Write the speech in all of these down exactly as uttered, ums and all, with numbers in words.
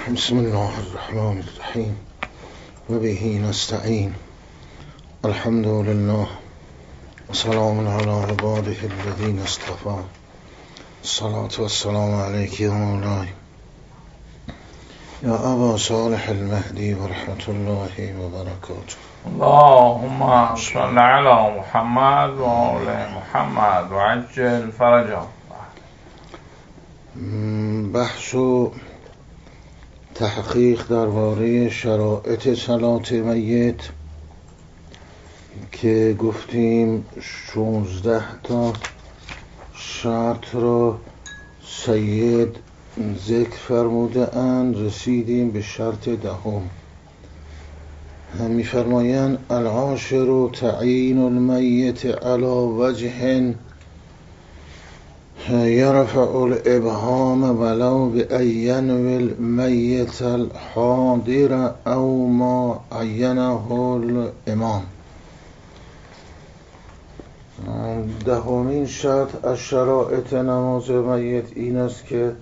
بسم الله الرحمن الرحیم و به نستعین. الحمد لله و سلام علی عباده الذین اصطفی. الصلاة و السلام علیک یا مولاي یا ابا صالح المهدی و رحمت الله و برکاته. اللهم صل علی محمد و آل محمد و عجل فرجهم. بحث و تحقیق درباره شرایط صلات میت که گفتیم شانزده تا شرط را سید ذکر فرموده اند. رسیدیم به شرط دهم. می‌فرمایند العاشر تعیین المیت علی وجه یرفع الابهام ولو بأن المیت الحاضر او ما عینه الامام. دهمین شرط از شرایط نماز میت این است که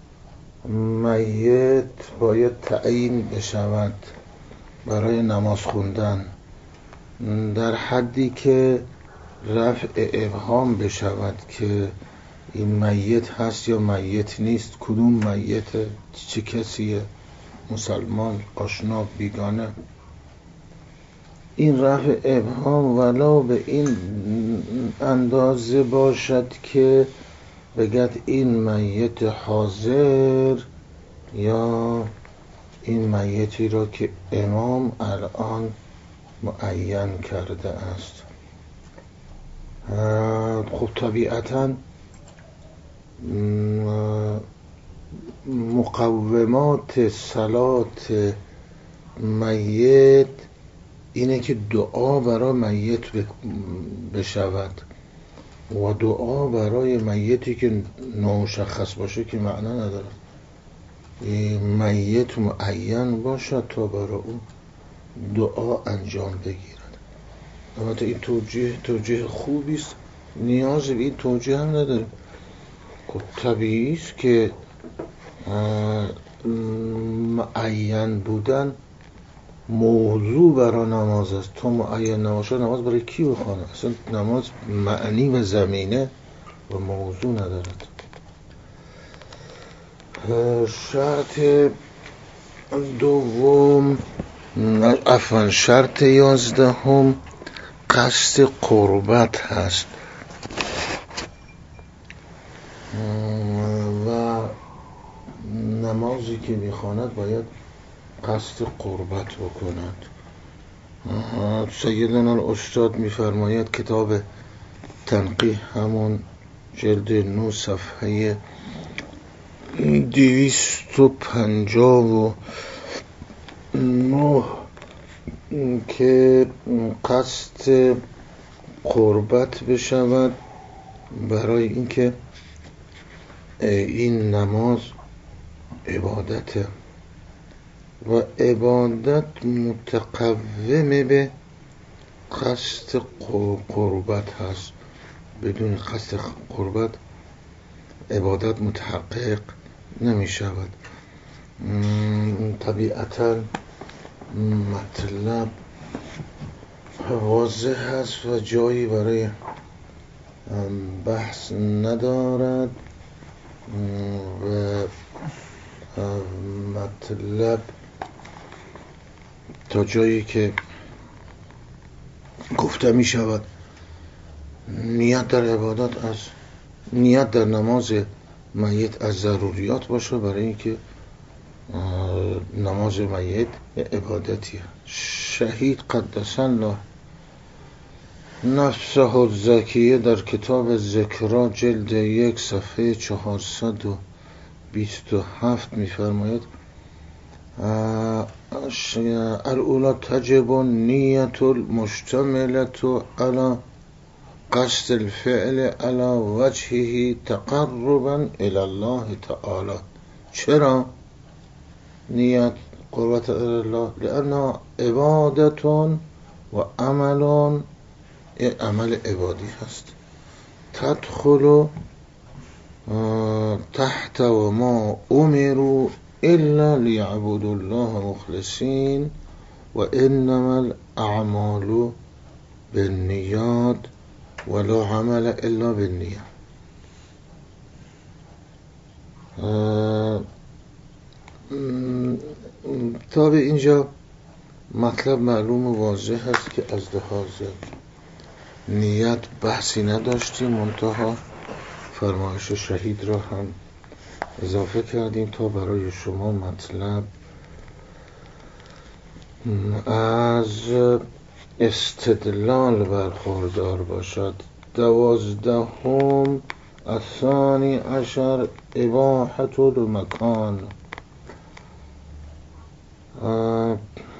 میت باید تعیین بشود برای نماز خوندن در حدی که رفع ابهام بشود که این میت هست یا میت نیست، کدوم میت، چه کسیه، مسلمان، آشنا، بیگانه. این رفع ابهام ولو به این اندازه باشد که بگد این میت حاضر یا این میتی را که امام الان معین کرده است. خب طبیعتاً مقومات صلات میت اینه که دعا برای میت بشود و دعا برای میتی که نامشخص باشه که معنا نداره. میت معین باشد تا برای اون دعا انجام بگیرد. البته این توجیه توجیه خوبی است، نیاز به این توجیه هم نداریم. خب طبیعی است که معین بودن موضوع برای نماز است. تو معین نباشه نماز برای کی بخوانه؟ اصلا نماز معنی و زمینه و موضوع ندارد. شرط دوم عفوا شرط یازدهم قصد قربت هست و نمازی که میخواند باید قصد قربت بکند. سیدنا الاستاد میفرماید کتاب تنقیح همون جلد نو صفحه دویست و پنجاه و نه که قصد قربت بشود برای اینکه این نماز عبادته و عبادت متقوم به قصد قربت هست. بدون قصد قربت عبادت متحقق نمی شود. طبیعتا مطلب واضح هست و جایی برای بحث ندارد و مطلب تا جایی که گفته می شود نیت در عبادت از نیت در نماز میت از ضروریات باشه برای اینکه نماز میت عبادتیه. شهید قدس الله نفسه الزکیه در کتاب ذکرا جلد یک صفحه چهارصد و بیست و هفت میفرماید الاولی تجب نیت المشتملت علی قصد الفعل علی وجهه تقربا الی الله تعالی. چرا نیت قربت الله؟ لأنها عبادت و عمل عمل عبادی هست. تدخل تحت و ما امروا الا لیعبدوا الله مخلصین و انما الاعمال بالنیات ولا عمل الا بالنیه. تا به اینجا مطلب معلوم و واضح است که از لحاظ نیت بحثی نداشتیم، منتها فرمایش شهید را هم اضافه کردیم تا برای شما مطلب از استدلال برخوردار باشد. دوازدهم الثانی عشر اباحة المکان. آه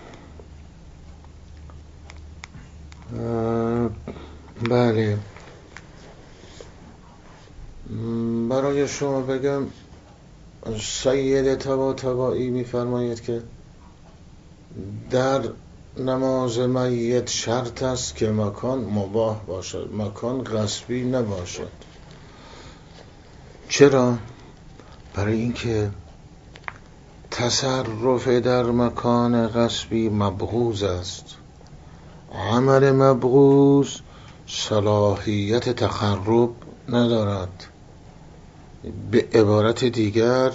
آه بله، برای شما بگم سید طباطبایی می‌فرماید که در نماز میت شرط است که مکان مباح باشد، مکان غصبی نباشد. چرا؟ برای اینکه تصرف در مکان غصبی مبغوض است. عمل مبغوض صلاحیت تقرب ندارد. به عبارت دیگر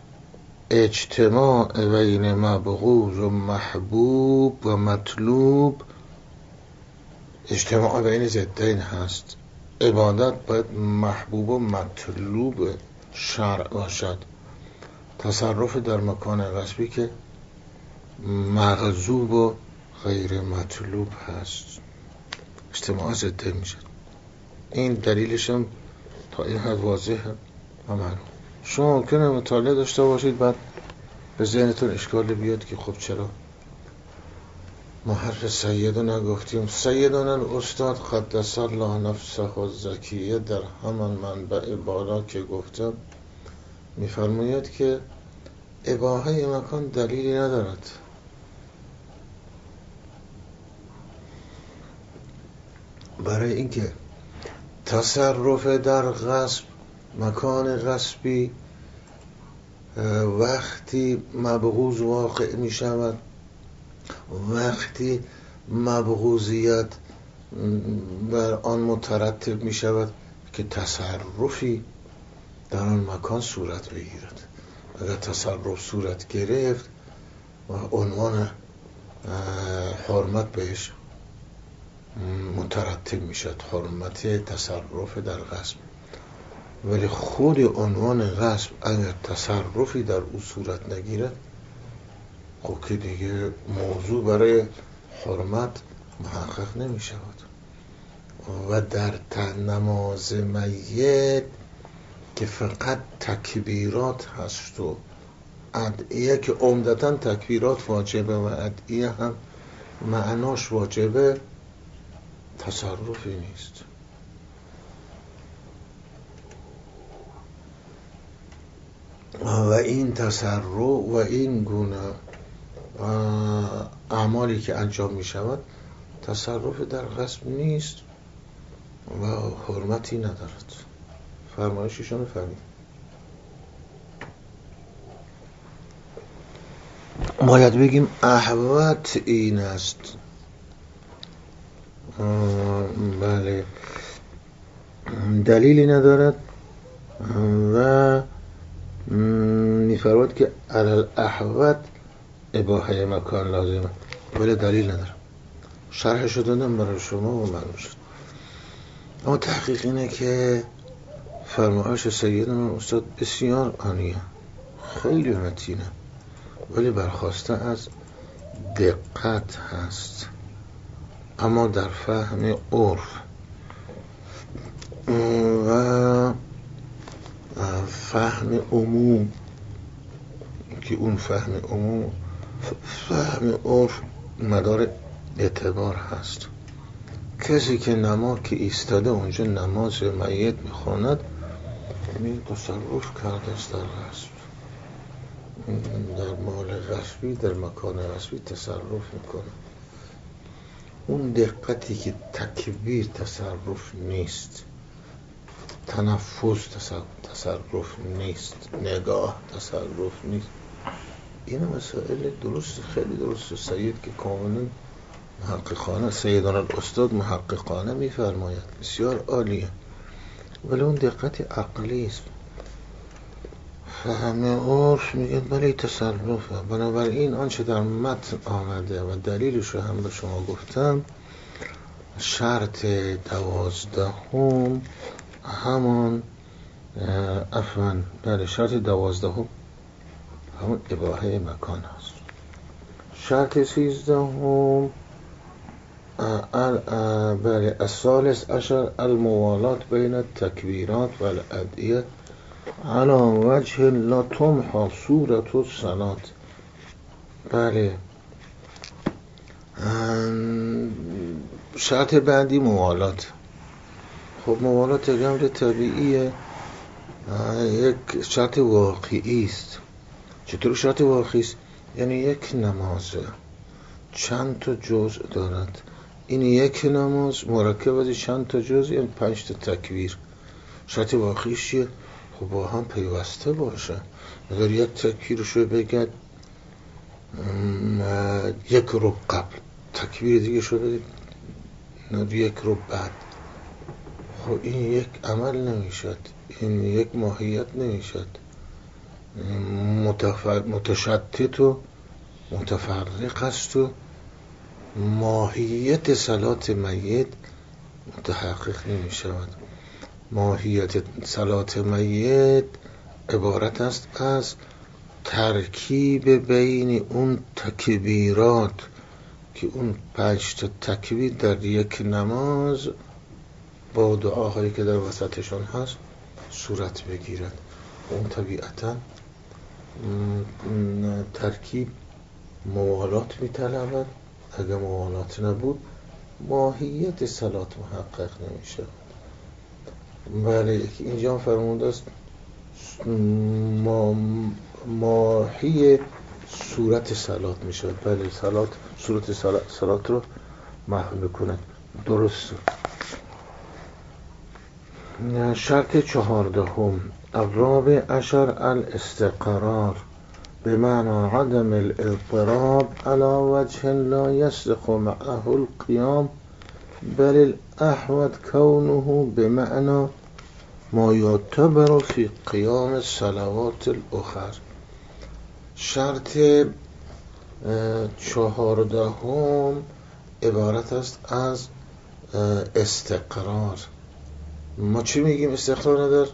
اجتماع بین مبغوض و محبوب و مطلوب اجتماع بین ضدین هست. عبادت باید محبوب و مطلوب شرع باشد. تصرف در مکان غصبی که مغضوب و غیر مطلوب هست اجتماع ضدین میشه. این دلیلش هم تا این حد واضحه و معلوم. شما ممکنه مطالعه داشته باشید بعد به ذهنتون اشکال بیاد که خب چرا ما حرف سید رو نگفتیم. سیدان استاد قدس الله نفسه الزکیه در همان منبع بالا که گفتم میفرماید که اباحه مکان دلیلی ندارد. برای اینکه تصرف در غصب، مکان غصبی وقتی مبغوض واقع می شود، وقتی مبغوضیت بر آن مترتب می شود که تصرفی در آن مکان صورت بگیرد. اگر تصرف صورت گرفت و عنوان حرمت بهش مترتب می شد، حرمت تصرف در غصب. ولی خود عنوان غصب اگر تصرفی در او صورت نگیرد خب که دیگه موضوع برای حرمت محقق نمی شود. و در نماز میت که فقط تکبیرات هست و ادعیه که عمدتاً تکبیرات واجبه و ادعیه هم معناش واجبه، تصرفی نیست. و این تصرف و این گونه اعمالی که انجام می شود تصرف در غصب نیست و حرمتی ندارد. فرمایششون فهمید. باید بگیم احوت این است. بله، دلیلی ندارد و میفرماید که علل احوت اباحه مکان لازمه، ولی دلیل نداره. شرحشو دادم برای شما و معلوم شد. اما تحقیق اینه که فرمایش سیدنا استاد بسیار عالیه، خیلی متینه، ولی برخواسته از دقت هست، اما در فهم عرف و فهم عموم که اون فهم عموم فهم عرف مدار اعتبار هست. کسی که نماز که ایستاده اونجا نماز میت میخواند این تصرف کرده است در غصب، در مال غصبی، در مکان غصبی تصرف میکنه. اون دقتی که تکبیر تصرف نیست، تنفس تصرف نیست، نگاه تصرف نیست، این مسائل درست، خیلی درست. سید که کاملا محققانه، سیدان الاستاد محققانه میفرماید، بسیار عالیه، ولی اون دقت عقلی است. همه عرف میگه ولی تصرفه. بنابراین آنچه در متن آمده و دلیلش رو هم به شما گفتم، شرط دوازدهم همون افن بله شرط دوازدهم همون اباحه مکان هست. شرط سیزدهم بله الثالث عشر الموالات بین التکبیرات و الادعیه علی وجه لا تمحى صورت الصلاة. بله شرط بعدی موالات. خب موالات امر طبیعیه، یک شرط واقعی است. چطور شرط واقعی است؟ یعنی یک نماز چند تا جزء دارد، این یک نماز مرکب از چند تا جزء، یعنی پنج تا تکبیر. شرط واقعیش چیه؟ خب با هم پیوسته باشه. اگر یک تکبیرشو بگد یک رب قبل، تکبیر دیگه شده یک رب بعد، خب این یک عمل نمیشد، این یک ماهیت نمیشد. متشتت و متفرق است و ماهیت صلات میت متحقق نمی شود. ماهیت صلات میت عبارت است از ترکیب بین اون تکبیرات که اون پنج تا تکبیر در یک نماز با دعاهایی که در وسطشون هست صورت بگیرد. اون طبیعتا ترکیب موالات میطلبد. اگر موالات نبود ماهیت صلات محقق نمیشه. بله اینجا فرموده است ما ماهی صورت صلات میشه. بله صلات صورت صلات, صلات رو محو بکنه. درست. شرط چهاردهم الرابع عشر الاستقرار بمعنى عدم الاضطراب على وجه لا يصدق معه القيام بل الاحوط كونه بمعنى ما يعتبر في قيام الصلوات الاخر. شرط چهاردهم عبارت است از استقرار. ما چی میگیم استقرار ندار؟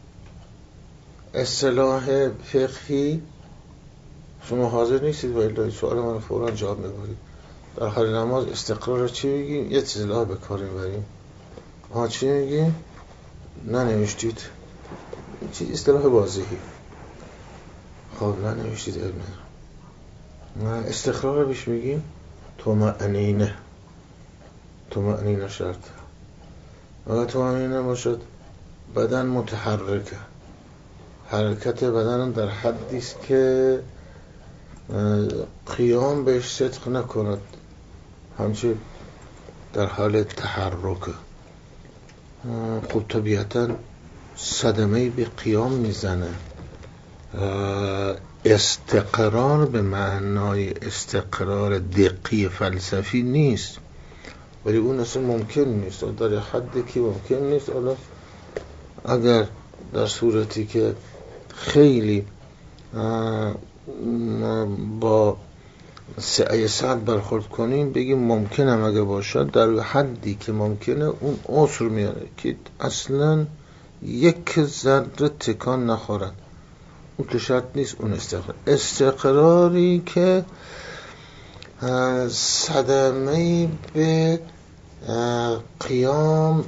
اصطلاح فقهی شما حاضر نیستید و الا سوال من فوراً جواب می‌دید. در حال نماز استقرار رو چی میگیم؟ یه اصطلاح به کار می‌بریم. ها چی میگیم؟ ننوشتید. چی اصطلاح واضحی. خب ننوشتید ابن. استقرار رو بیش میگیم طمأنینه. طمأنینه شرط. اگر طمأنینه باشد بدن متحرکه، حرکت بدن در حدی است که قیام بهش صدق نکند، همچه در حال تحرکه. خب طبیعتا صدمه به قیام میزنه. استقرار به معنای استقرار دقیق فلسفی نیست، ولی اون اصلا ممکن نیست، در حدی که ممکن نیست. حالا اگر در صورتی که خیلی با سعی صد برخورد کنیم بگیم ممکنه، اگه باشد در حدی که ممکنه اون عسر میاره که اصلا یک ذره تکان نخورد، اون که شرط نیست. اون استقرار استقراری که صدمه به قیام،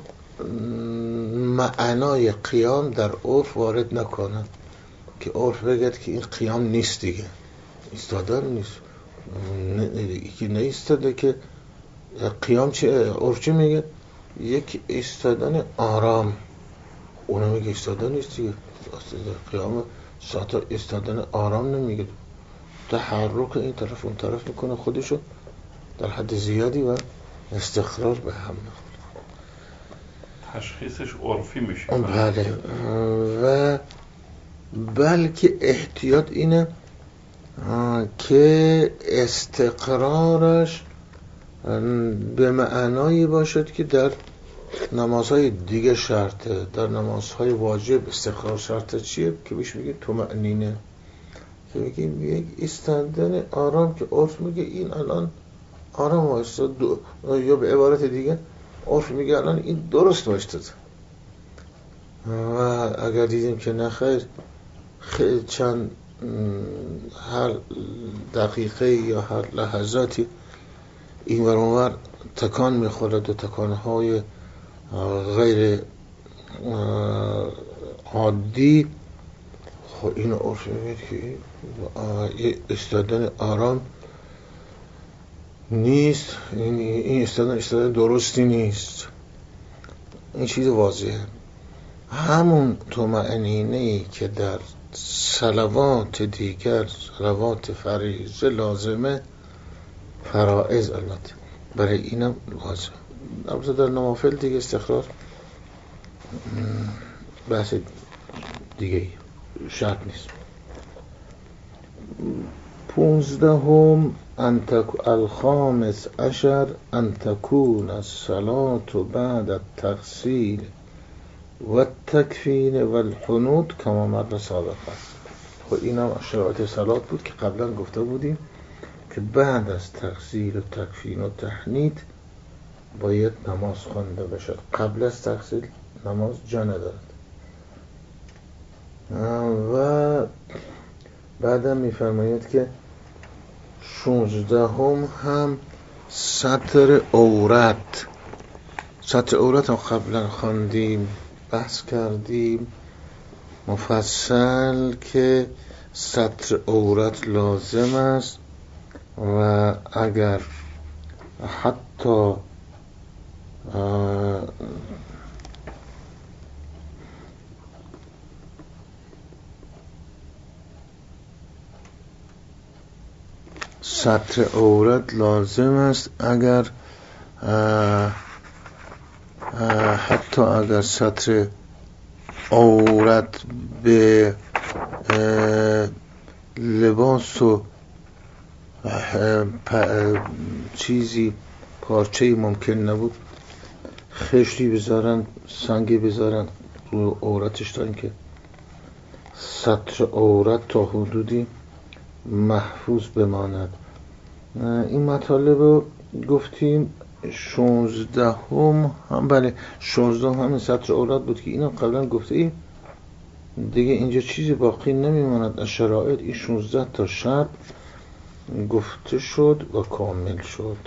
معنای قیام در عرف وارد نکنه که عرف بگد که این قیام نیست دیگه، ایستادن نیست، یکی نیستاده که قیام چه عرف چه میگه؟ یک ایستادن آرام، اونو میگه ایستادن نیست دیگه. قیام ساعت ایستادن آرام نمیگه، تحرک این طرف اون طرف میکنه خودشو در حد زیادی و استقرار به هم میخوره. تشخیصش عرفی میشه. بله. و بلکه احتیاط اینه که استقرارش به معنایی باشد که در نمازهای دیگه شرطه. در نمازهای واجب استقرار شرطه چیه؟ که بهش میگه طمأنینه، که میگه یک ایستادن آرام که عرف میگه این الان آرام وایستاد، یا به عبارت دیگه عرف میگه الان این درست وایستاد. و اگر دیدیم که نخیر خیلی چند هر دقیقه یا هر لحظاتی این ور اونور تکان میخورد و تکانهای غیر عادی، خب این عرف میگه که ایستادن آرام نیست، این ایستادن ایستادن درستی نیست. این چیز واضحه. همون طمأنینه‌ای که در صلوات دیگر، صلوات فریضه لازمه، فرائض البته برای اینم لازم. البته در نوافل دیگه استقرار بحث دیگه شرط نیست. پونزدهم انتک الخامس عشر ان تکون الصلاة بعد التغسیل و التکفین و الحنوط کما مر سابقا. خب این هم شرایط صلات بود که قبلا گفته بودیم که بعد از تغسیل و تکفین و تحنیط باید نماز خوانده بشد. قبل از تغسیل نماز جا ندارد. و بعدم میفرماید که شانزدهم هم ستر عورت. ستر عورت هم قبلا خواندیم، بحث کردیم مفصل که ستر عورت لازم است و اگر حتی ستر عورت لازم است اگر اه اه حتی اگر ستر عورت به لباس و چیزی پارچه‌ای ممکن نبود، خشتی بذارن، سنگی بذارن رو عورتش تا اینکه ستر عورت تا حدودی محفوظ بماند. این مطالب رو گفتیم. شانزدهم هم بله شانزدهم هم ستر عورت بود که اینو قبلا گفته ایم دیگه، اینجا چیزی باقی نمیماند از شرایط. این شانزده تا شرط گفته شد و کامل شد.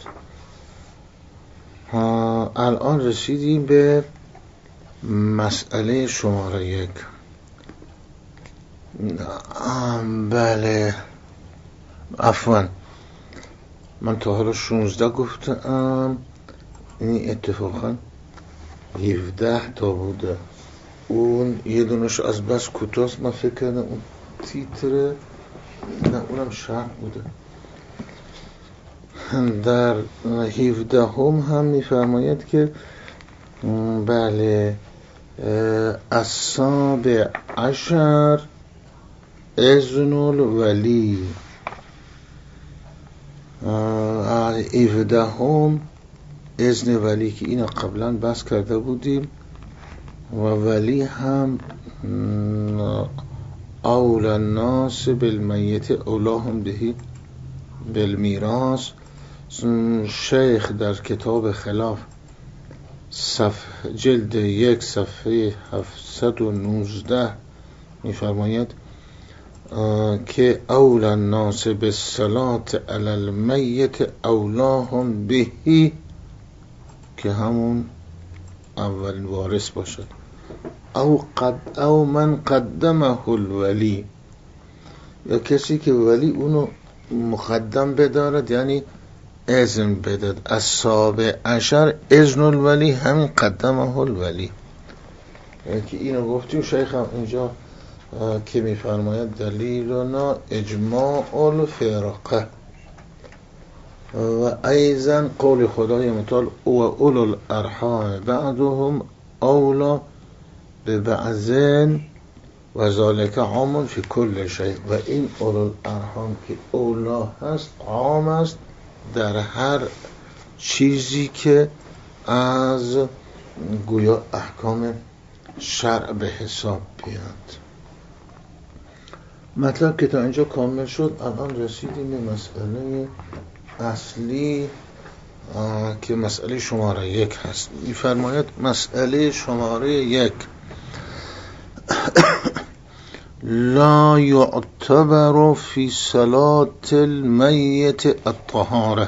الان رسیدیم به مسئله شماره یک. بله عفوا من تا حالا شانزده گفتم، این اتفاقا هفده تا بوده. اون یه دونش از بس کوتاست، من فکر کردم اون تیتر، نه اونم شرح بوده. در هفده هم هم میفرماید که بله السابع عشر اذن الولی. هفده هم اذن ولی که اینو قبلا بحث کرده بودیم و ولی هم اول الناس بالمیت اولاهم بهی بالمیراث. شیخ در کتاب خلاف صفحه جلد یک صفحه هفتصد و نوزده میفرماید که اول الناس بالصلاة علی المیت اولاهم بهی، که همون اول وارث باشد، او قد او من قدمه الولی، یا کسی که ولی اونو مقدم بدارد، یعنی اذن بداد. السابع عشر اذن الولی همین قدمه الولی، یعنی که اینو گفتیم. شیخ هم اینجا که میفرماید دلیلنا اجماع الفرقه و ایضا قول خدای متعال و اولو الارحام بعضهم اولا به بعضن و ذالک عام فی کل شیء، و این اولوالارحام که اولا هست عام است در هر چیزی که از گویا احکام شرع به حساب بیاد. مطلب که تا اینجا کامل شد. الان رسیدیم به مسئله اصلی که مسئله شماره یک هست. می‌فرماید مسئله شماره یک لا يعتبر في صلاة الميت الطهارة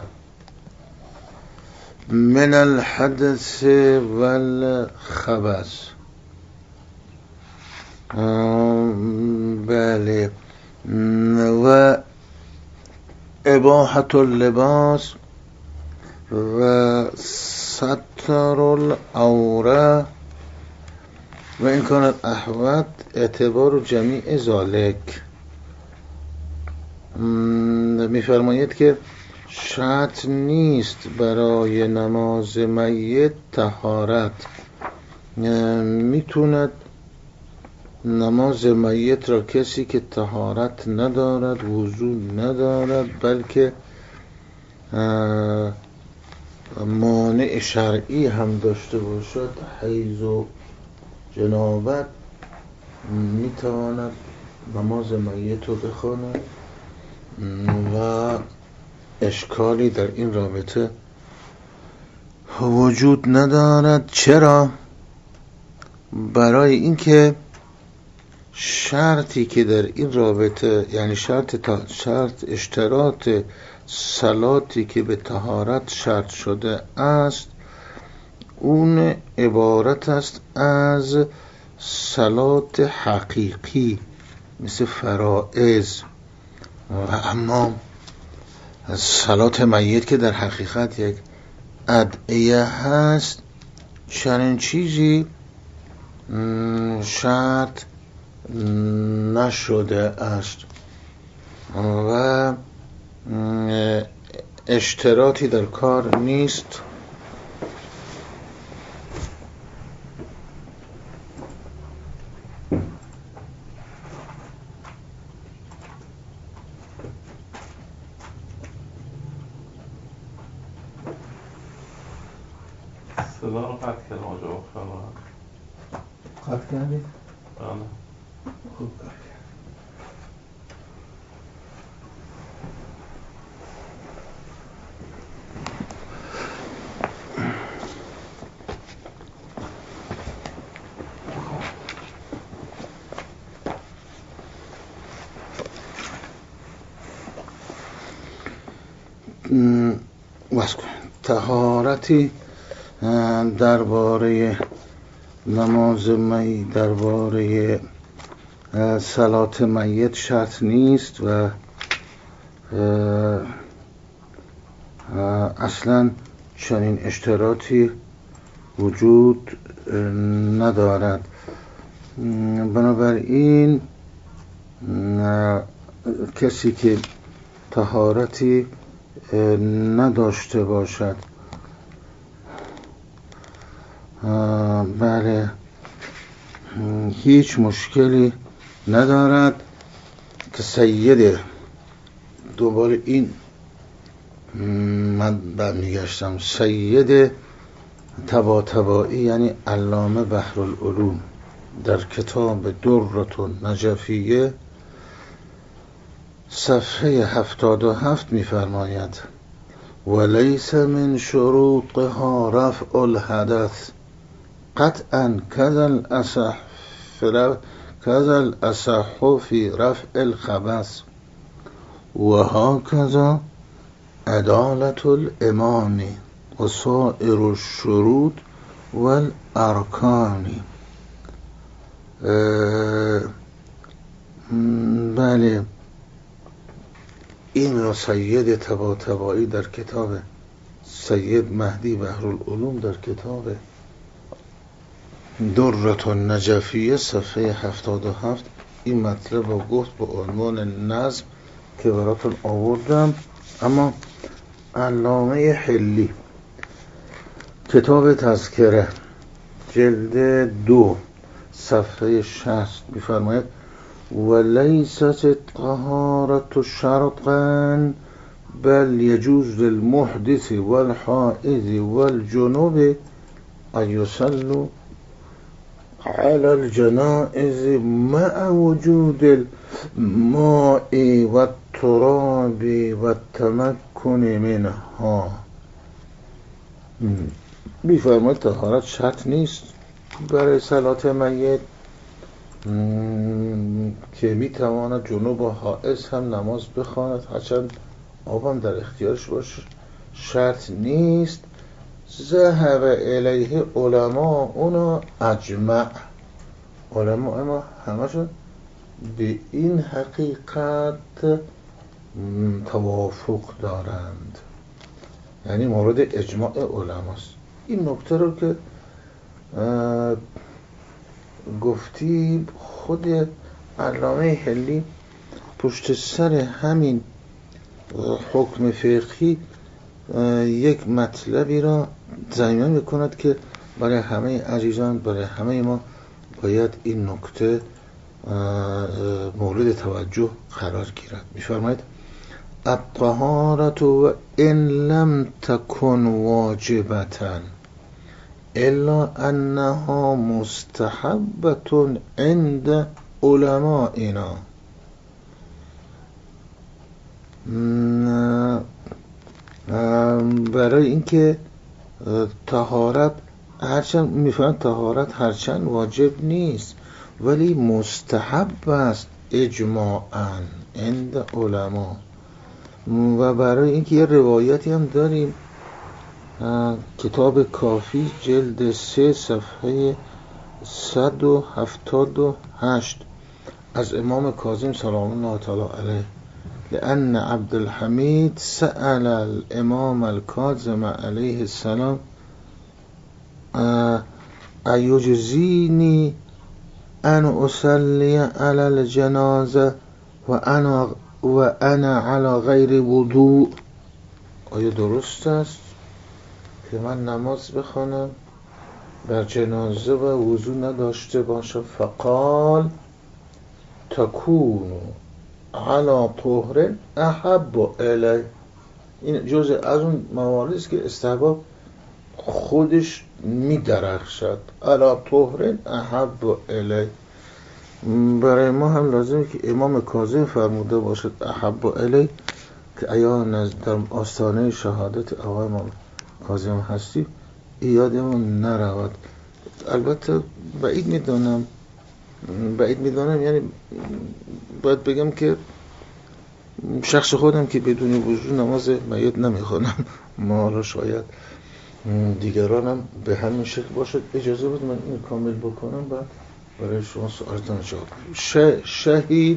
من الحدث والخبث. بله. و اباحة اللباس و ستر العوره و این کانت احوت اعتبار جمیع ذالک. میفرماید که شرط نیست برای نماز میت طهارت. میتوند نماز میت را کسی که طهارت ندارد، وضو ندارد، بلکه مانع شرعی هم داشته باشد، حیض و جنابت، میتواند نماز میت رو بخواند و اشکالی در این رابطه وجود ندارد. چرا؟ برای اینکه شرطی که در این رابطه، یعنی شرط تا شرط اشتراط صلاتی که به طهارت شرط شده است، اون عبارت است از صلات حقیقی مثل فرائض، و اما صلات میت که در حقیقت یک ادعیه هست، چنین چیزی شرط نشده است و اشتراطی در کار نیست. صدا رو قطع کردم آجا بخواه قطع کردی؟ بله. خوب کار بس کن. طهارتی درباره نماز می درباره صلات میت شرط نیست و اصلا چنین اشتراطی وجود ندارد. بنابراین کسی که طهارتی نداشته باشد، بله، هیچ مشکلی ندارد که سید، دوباره این من برمیگشتم، سید طباطبایی یعنی علامه بحرالعلوم در کتاب درة النجفیه صفحه هفتاد و هفت می‌فرماید ولیس من شروطها رفع الحدث قطعا كذا الأصح كذا الأصح في رفع الخبث وهكذا عدالة الإمام وسائر الشروط والأركان. بله، این را سید طباطبایی در کتاب سید مهدی بحرالعلوم در کتاب درة النجفیه صفحه هفتاد و هفت این مطلب رو گفت با عنوان نظم که براتون آوردم. اما علامه حلی کتاب تذکره جلد دو صفحه شصت میفرماید ولیست الطهارة شرطا بل يجوز للمحدث والحائض والجنوب أن يصلوا على الجنائز مع وجود الماء والتراب والتمكن منها. میفرماید طهارت شرط نیست برای صلات میت که میتواند جنوب و حائض هم نماز بخواند، هرچند آبم در اختیارش باشه شرط نیست. ذهب الیه علما اونا اجمع، علما اما همشون به این حقیقت توافق دارند، یعنی مورد اجماع علماست. این نکته رو که گفتی خود علامه حلی پشت سر همین حکم فقهی یک مطلبی را ضمین میکند که برای همه عزیزان، برای همه ما باید این نکته مورد توجه قرار گیرد. میفرماید الطهارة و ان لم تکن واجبة الا انها مستحبة عند علمائنا. برای اینکه طهارت هرچند میفهمند طهارت هرچند واجب نیست ولی مستحب است اجماعاً عند علما. و برای اینکه یه روایتی هم داریم کتاب کافی جلد سه صفحه صد و هفتاد و هشت از امام کاظم سلام الله تعالی علیه لأن عبدالحمید سأل الامام الكاظم علیه السلام ایجزینی ان اصلی علی الجنازه و انا و انا علی غیر وضوء. آیا درست است که من نماز بخوانم بر جنازه و وضو نداشته باشم؟ فقال تکون علی طهر احب الی. این جزء از اون مواردی است که استحباب خودش می درخشد. علی طهر احب الی. برای ما هم لازمه که امام کاظم فرموده باشد احب الی که ایا در آستانه شهادت آقای امام کاظم هستی یادمون نرود. البته بعید میدونم بعید میدونم یعنی باید بگم که شخص خودم که بدون وضو نماز میت نمیخونم، ما را شاید دیگرانم به همین شکل باشد. اجازه بود من این کامل بکنم بعد برای شما سوالتان جواب. شهید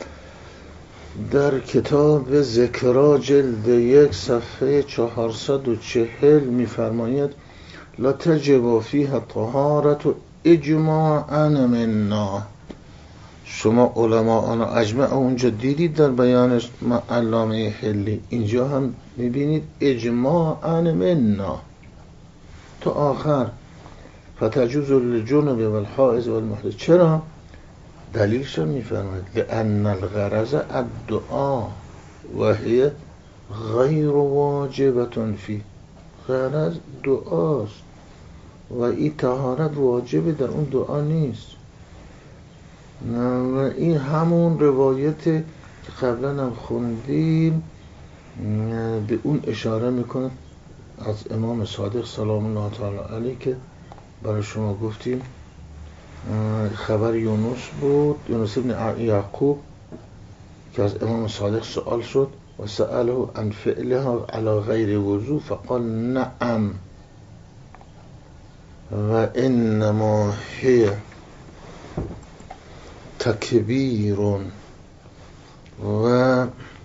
در کتاب ذکرا جلد یک صفحه چهارصد و چهل میفرماید لا تجب فیها طهارة اجماعا منا. شما علما آن اجماع اونجا دیدید در بیانش علامه حلی، اینجا هم میبینید اجماعا منا تا آخر. فتجوز للجنوب والحائض والمحدث. چرا؟ دلیلش هم میفرماید لأن الغرض الدعاء و هی غیر واجبة فی. غرض دعاست و این طهارت واجب در اون دعا نیست. و این همون روایت که قبلا هم خوندیم به اون اشاره میکنه از امام صادق سلام الله تعالی علیه که برای شما گفتیم خبر یونس بود، یونس ابن یعقوب که از امام صادق سوال شد و سأله عن فعلها على غیر وضو فقال نعم و انما هی تکبیر و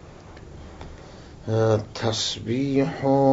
تسبیح.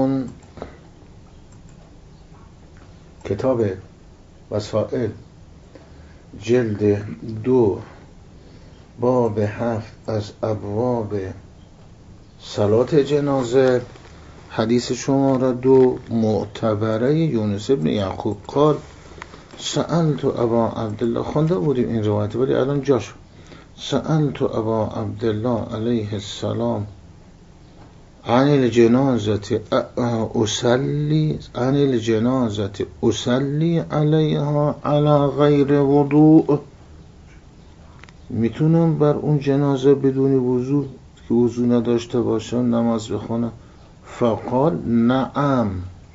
کتاب وسائل جلد دو باب هفت از ابواب صلات جنازه حدیث شماره دو معتبره یونس ابن یعقوب قال سألت ابا عبدالله، خونده بودیم این روایت ولی الان جاش. سألت ابا عبدالله علیه السلام عن الجنازة اصلي عن الجنازة اصلي عليها على غیر وضوء، میتونم بر اون جنازه بدون وضو که وضو نداشته باشم نماز بخونم؟ فقال نعم.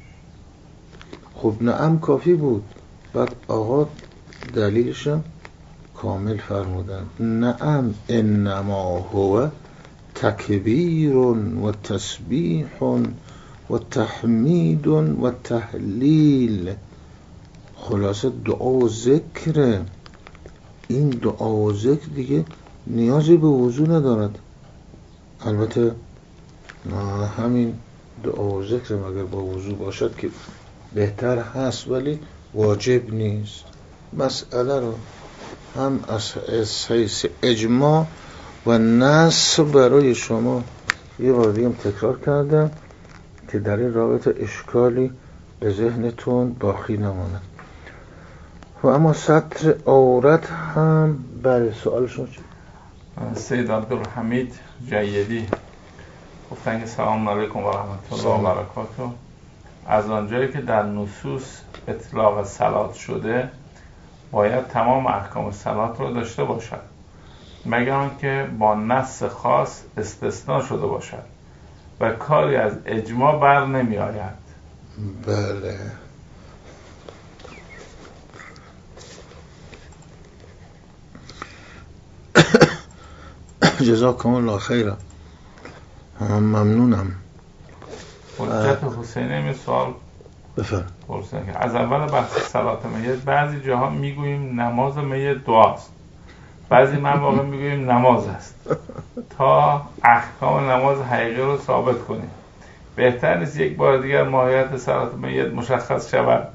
خب نعم کافی بود. بعد آقا دلیلشم کامل فرمودن. نعم انما هو تکبیر و تسبیح و تحمید و تهلیل. خلاصه دعا و ذکر. این دعا و ذکر دیگه نیازی به وضو ندارد. البته همین دعا و ذکر مگر با وضو باشد که بهتر هست، ولی واجب نیست. مسئله رو هم از حیث اجماع و نص برای شما یه بار دیگه تکرار کردم که در این رابطه اشکالی به ذهنتون باقی نماند. و اما سطر عورت هم برای سوالشون چی؟ سید عبدالحمید جیدی گفتن که سلام علیکم و رحمت الله و برکاته. از آنجایی که در نصوص اطلاق صلات شده باید تمام احکام صلات رو داشته باشد مگر آنکه با نص خاص استثناء شده باشد و کاری از اجماع بر نمی آید. بله. جزاکم الله خیرا. ممنونم. حجت حسینی می سوال بفرم. پرسیدن که از اول بحث صلات میت بعضی جاها میگوییم نماز میت دعاست، بعضی مواقع میگوییم نماز است. تا احکام نماز حقیقی رو ثابت کنیم بهتر نیست یک بار دیگر ماهیت صلات میت مشخص شود؟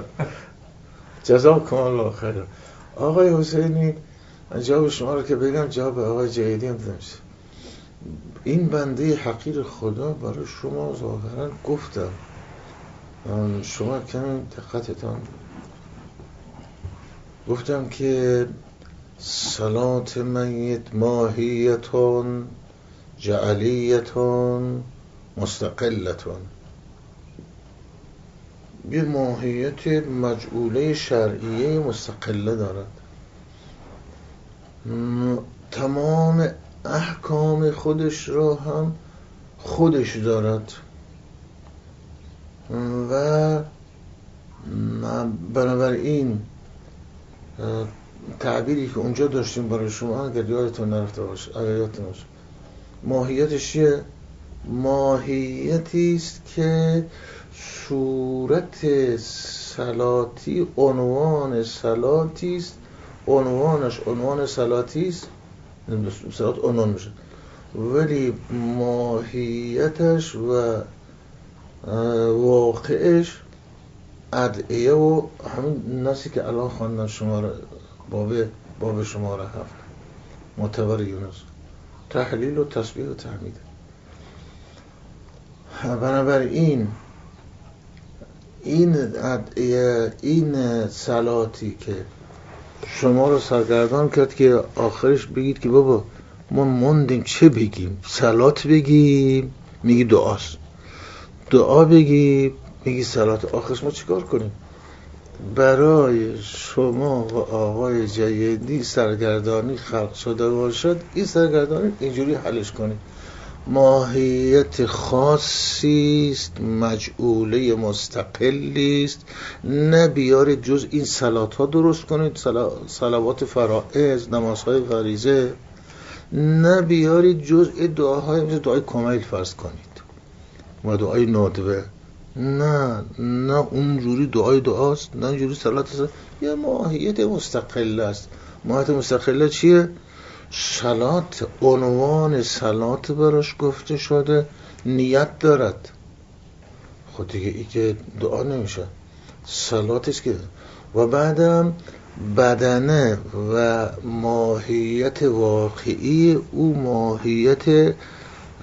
جزاکم الله خیر. آقای حسینی جواب شما رو که بگم جواب آقای جیدی هم نمیشه. این بنده حقیر خدا برای شما ظاهرا گفتم، شما کمی دقتتان گفتم که صلات میت ماهیتون جعلیتون مستقلتون، یه ماهیت مجعوله شرعیه مستقله دارد. تمام احکام خودش را هم خودش دارد و بنابراین تعبیری که اونجا داشتیم برای شما اگر یادتون نرفته باشه، اگر یادتون باشه، ماهیتش چیه؟ ماهیتی است که صورت صلاتی عنوان صلاتی است، عنوانش عنوان صلاتی است، صلات عنوان میشه، ولی ماهیتش و واقعش ادعیه و همین نسی که الان خواندن شماره باب باب شماره هفت معتبر یونس، تحلیل و تسبیح و تحمید. بنابراین این ادعیه، این صلاتی که شما رو سرگردان کرد که آخرش بگید که بابا ما موندیم چه بگیم، صلات بگیم میگی دعاست، دعا بگی میگی صلات، آخرش ما چیکار کنیم؟ برای شما و آقای جیدی سرگردانی خلق شده باشد، این سرگردانی اینجوری حلش کنید. ماهیت خاصی است، مجعوله مستقلی است، نه بیارید جز این صلات ها درست کنید، صلوات فرائض، نمازهای فریضه، نه بیارید جز دعاهای مثل دعای کمیل فرض کنید و دعای ندبه، نه نه اونجوری دعای دعاست، نه اونجوری صلات است. یه ماهیت مستقل است. ماهیت مستقله چیه؟ صلات، عنوان صلات براش گفته شده، نیت دارد. خود دیگه ای که دعا نمیشه، صلاتش که. و بعدم بدنه و ماهیت واقعی او ماهیت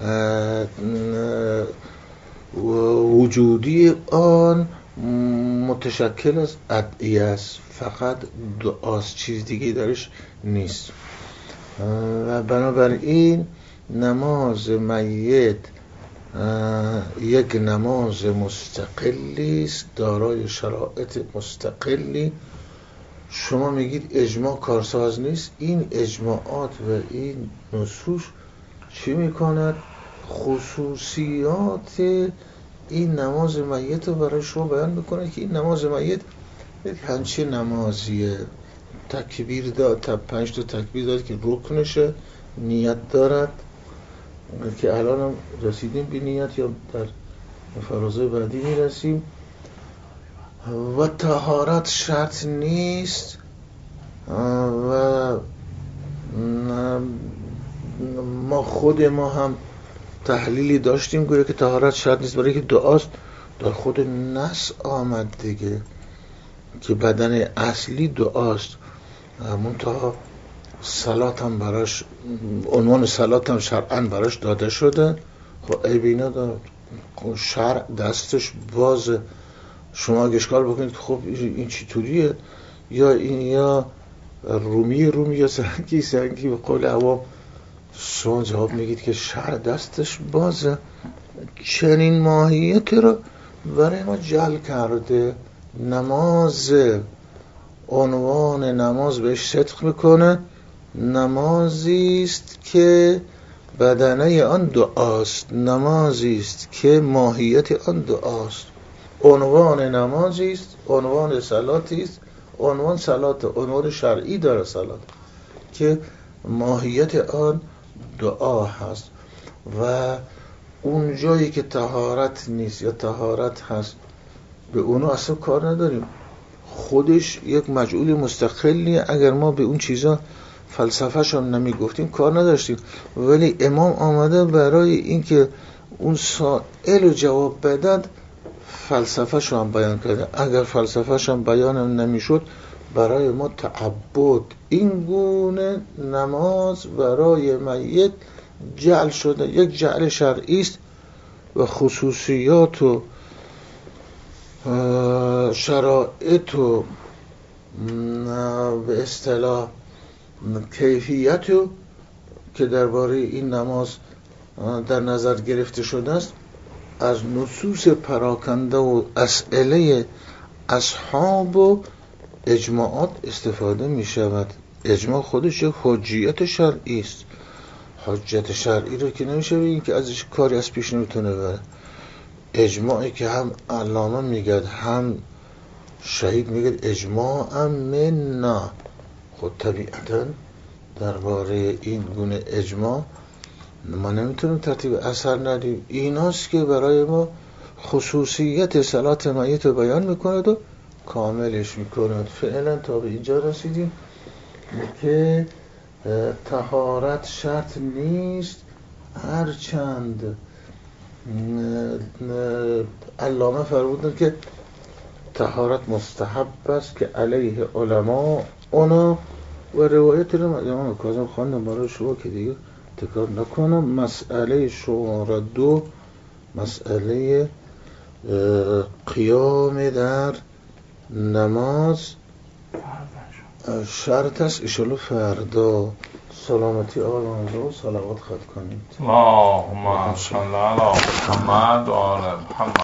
وجودی آن متشکل از ادعیه است، فقط دعاست، چیز دیگه درش نیست. و بنابراین نماز میت یک نماز مستقلی است، دارای شرایط مستقلی. شما میگید اجماع کارساز نیست. این اجماعات و این نصوص چی میکند؟ خصوصیات این نماز میت رو برای شما بیان میکنه که این نماز میت یک همچین نمازیه، تکبیر داد، تا پنج تا تکبیر داد که رکنشه، نیت دارد که الان هم رسیدیم به نیت یا در فرازه بعدی میرسیم. و طهارت شرط نیست و ما خود ما هم تحلیلی داشتیم گویا که طهارت شرط نیست، برای که دعاست. در خود نص آمد دیگه که بدن اصلی دعاست، منتها صلات هم براش، عنوان صلات هم شرعاً براش داده شده. خب ای بینا دارد، شرع دستش بازه. شما اگه اشکال بکنید خب این چی طوریه، یا این یا رومی رومی یا سنگی سنگی، به قول عوام شما جواب میگید که شرع دستش بازه. چنین ماهیت رو برای ما جعل کرده. نماز، عنوان نماز بهش صدق میکنه، نمازی است که بدنه آن دعاست، نمازی است که ماهیت آن دعاست. عنوان نمازی است، عنوان صلاتی است، عنوان صلات، عنوان شرعی داره صلات که ماهیت آن دعا هست. و اون جایی که طهارت نیست یا طهارت هست به اونو اصلا کار نداریم، خودش یک مجعول مستقلیه. اگر ما به اون چیزا فلسفه‌ش هم نمی گفتیم کار نداشتیم، ولی امام آمده برای اینکه اون سائل رو جواب بدد فلسفه‌ش هم بیان کرده. اگر فلسفه‌ش هم بیان نمی شد برای ما تعبد این گونه نماز برای میت جعل شده، یک جعل شرعی است و خصوصیات و شرایط و به اصطلاح کیفیت که درباره این نماز در نظر گرفته شده است از نصوص پراکنده و اسئله اصحاب و اجماعات استفاده می شود. اجماع خودش یک حجیت شرعی است. حجت شرعی رو که نمیشه بگیم که ازش کاری از پیش نمیتونه بره. اجماعی که هم علامه میگد هم شهید میگد اجماع مننا. خود طبیعتا درباره این گونه اجماع ما نمیتونیم ترتیب اثر ندیم. ایناست که برای ما خصوصیت صلات میت رو بیان میکند و کاملش میکند. فعلا تا به اینجا رسیدیم که طهارت شرط نیست، هرچند علامه فرمودند که طهارت مستحب است که علیه علما اونا و روایت رو امام کاظم خواندم برای شما که دیگه تکرار نکنم. مسئله شماره دو، مسئله قیام در نماز شرط است. ایشالله فردا سلامتی آقای منظور و صلوات خط کنید. اللهم صل علی محمد و آل محمد.